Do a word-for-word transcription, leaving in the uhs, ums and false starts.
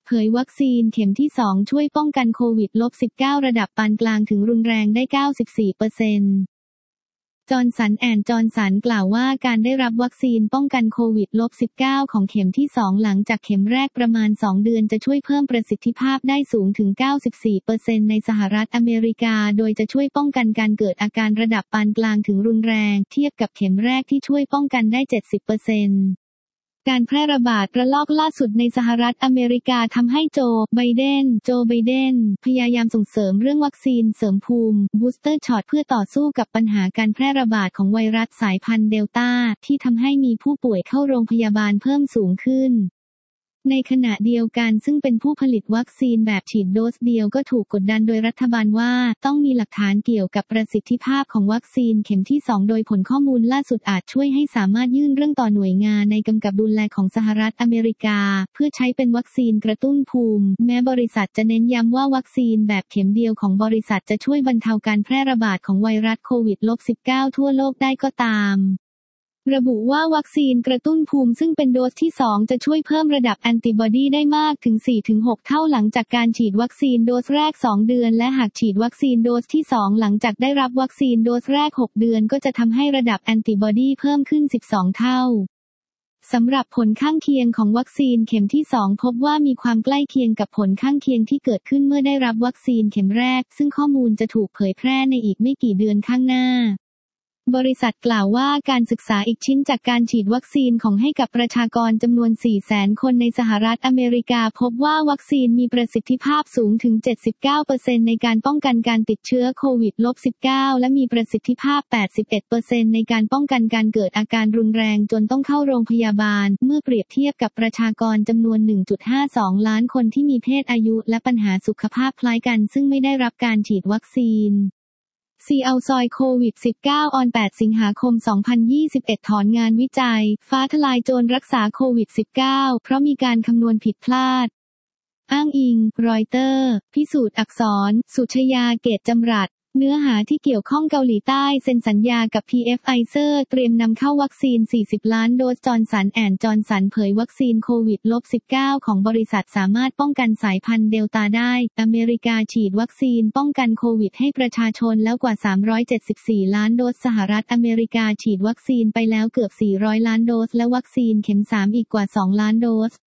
เผยวัคซีนเข็มที่สองช่วยป้องกันโควิด สิบเก้า ระดับปานกลางถึงรุนแรงได้ เก้าสิบสี่เปอร์เซ็นต์ จอห์นสันแอนด์จอห์นสันกล่าวว่าการได้รับวัคซีนป้องกันโควิด สิบเก้า ของเข็มที่สองหลังจากเข็มแรกประมาณสองเดือนจะช่วยเพิ่มประสิทธิภาพได้สูงถึง เก้าสิบสี่เปอร์เซ็นต์ ในสหรัฐอเมริกาโดยจะช่วยป้องกันการเกิดอาการระดับปานกลางถึงรุนแรงเทียบกับเข็มแรกที่ช่วยป้องกันได้ เจ็ดสิบเปอร์เซ็นต์การแพร่ระบาดระลอกล่าสุดในสหรัฐอเมริกาทำให้โจ ไบเดน โจ ไบเดน พยายามส่งเสริมเรื่องวัคซีนเสริมภูมิ บูสเตอร์ช็อตเพื่อต่อสู้กับปัญหาการแพร่ระบาดของไวรัสสายพันธุ์เดลต้าที่ทำให้มีผู้ป่วยเข้าโรงพยาบาลเพิ่มสูงขึ้นในขณะเดียวกันซึ่งเป็นผู้ผลิตวัคซีนแบบฉีดโดสเดียวก็ถูกกดดันโดยรัฐบาลว่าต้องมีหลักฐานเกี่ยวกับประสิทธิภาพของวัคซีนเข็มที่สองโดยผลข้อมูลล่าสุดอาจช่วยให้สามารถยื่นเรื่องต่อหน่วยงานในกำกับดูแลของสหรัฐอเมริกาเพื่อใช้เป็นวัคซีนกระตุ้นภูมิแม้บริษัทจะเน้นย้ำว่าวัคซีนแบบเข็มเดียวของบริษัทจะช่วยบรรเทาการแพร่ระบาดของไวรัสโควิด สิบเก้า ทั่วโลกได้ก็ตามระบุว่าวัคซีนกระตุ้นภูมิซึ่งเป็นโดสที่สองจะช่วยเพิ่มระดับแอนติบอดีได้มากถึง สี่ถึงหก เท่าหลังจากการฉีดวัคซีนโดสแรกสองเดือนและหากฉีดวัคซีนโดสที่สองหลังจากได้รับวัคซีนโดสแรกหกเดือนก็จะทำให้ระดับแอนติบอดีเพิ่มขึ้นสิบสองเท่าสำหรับผลข้างเคียงของวัคซีนเข็มที่สองพบว่ามีความใกล้เคียงกับผลข้างเคียงที่เกิดขึ้นเมื่อได้รับวัคซีนเข็มแรกซึ่งข้อมูลจะถูกเผยแพร่ในอีกไม่กี่เดือนข้างหน้าบริษัทกล่าวว่าการศึกษาอีกชิ้นจากการฉีดวัคซีนของให้กับประชากรจำนวน สี่แสน คนในสหรัฐอเมริกาพบว่าวัคซีนมีประสิทธิภาพสูงถึง เจ็ดสิบเก้าเปอร์เซ็นต์ ในการป้องกันการติดเชื้อโควิด สิบเก้า และมีประสิทธิภาพ แปดสิบเอ็ดเปอร์เซ็นต์ ในการป้องกันการเกิดอาการรุนแรงจนต้องเข้าโรงพยาบาลเมื่อเปรียบเทียบกับประชากรจำนวน หนึ่งจุดห้าสอง ล้านคนที่มีเพศอายุและปัญหาสุขภาพคล้ายกันซึ่งไม่ได้รับการฉีดวัคซีนซีเอาซอยโควิด สิบเก้า ออน แปด สิงหาคม สองพันยี่สิบเอ็ด ถอนงานวิจัยฟ้าทลายโจรรักษาโควิด สิบเก้า เพราะมีการคำนวณผิดพลาดอ้างอิง รอยเตอร์ พิสูจน์อักษร สุชยา เกตจำรัดเนื้อหาที่เกี่ยวข้องเกาหลีใต้เซ็นสัญญากับ พี เอฟ ไฟเซอร์เตรียมนำเข้าวัคซีน สี่สิบ ล้านโดสจอห์นสันแอนด์จอห์นสันเผยวัคซีนโควิด สิบเก้า ของบริษัทสามารถป้องกันสายพันธุ์เดลต้าได้อเมริกาฉีดวัคซีนป้องกันโควิดให้ประชาชนแล้วกว่า สามร้อยเจ็ดสิบสี่ ล้านโดสสหรัฐอเมริกาฉีดวัคซีนไปแล้วเกือบ สี่ร้อย ล้านโดสและวัคซีนเข็มสามอีกกว่า สอง ล้านโดส